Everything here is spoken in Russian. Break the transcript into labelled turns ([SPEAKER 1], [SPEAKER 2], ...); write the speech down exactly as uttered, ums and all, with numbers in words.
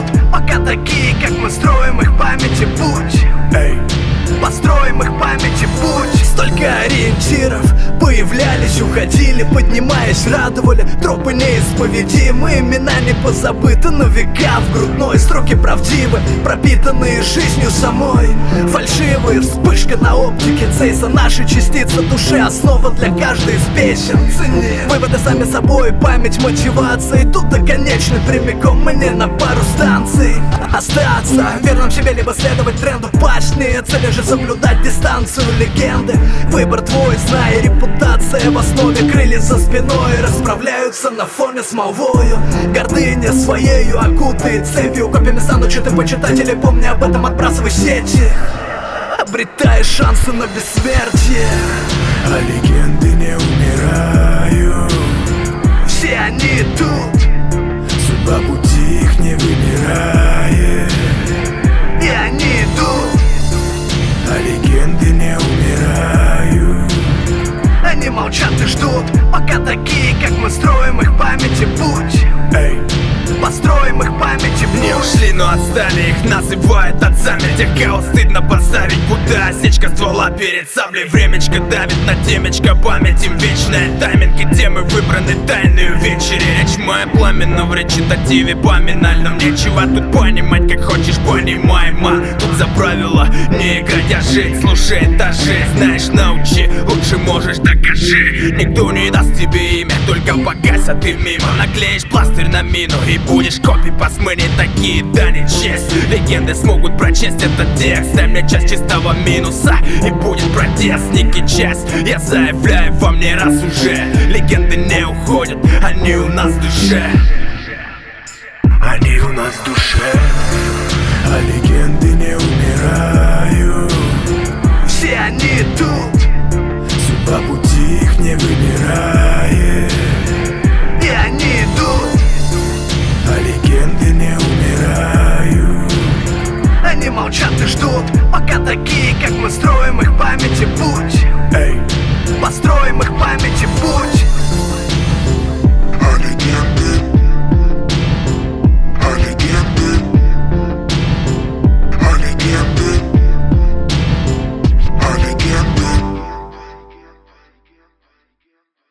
[SPEAKER 1] пока такие, как мы, строим их памяти путь. Эй, построим их памяти путь. Столько ориентиров появлялись, уходили, поднимаясь, радовали. Тропы неисповедимы, имена не позабыты на века. В грудной строке правдивы, пропитанные жизнью самой. Фальшивые, вспышка на оптике Цейса. Наши частицы души, основа для каждой из песен. Цени выводы сами собой, память, мотивация. И тут доконечный прямиком мне на пару станций. Остаться верным себе, либо следовать тренду. Пашные цели же соблюдать дистанцию легенды. Выбор твой, знай, репутация в основе. Крылья за спиной расправляются на фоне с молвою. Гордыня своею окутает цепью. Копьями станут читы почитатели, помни об этом, отбрасывай сети. Обретая шансы на бессмертие.
[SPEAKER 2] А легенды не умирают.
[SPEAKER 1] Все они тут.
[SPEAKER 2] Судьба пути их не выбирает.
[SPEAKER 1] И они идут.
[SPEAKER 2] А легенды не умирают.
[SPEAKER 1] Они молчат и ждут, пока такие, как мы, строим их памяти путь.
[SPEAKER 2] Эй,
[SPEAKER 1] построим их памяти путь.
[SPEAKER 3] Не ушли, но отстали, их называют отцами. Тех, кого стыдно поставить, будто осечка ствола перед саблей. Времечко давит на темечко, память им вечная. Тайминг и темы выбраны тайные вечери. Речь моя пламенна в речитативе поминальном. Нечего тут понимать, как хочешь, понимай, ма. Тут за правило не играть, а жить. Слушай этажи, знаешь, научи. Лучше можешь, докажи. Никто не даст тебе имя, только погасят и мимо. Наклеишь пластырь на мину и будешь копипаст. Мы не такие, да не честь. Легенды смогут прочесть этот текст. Дай мне часть чистого минуса, и будет протест. Некий часть, я заявляю вам не раз уже. Легенды не уходят, они у нас в душе.
[SPEAKER 2] они у нас в душе.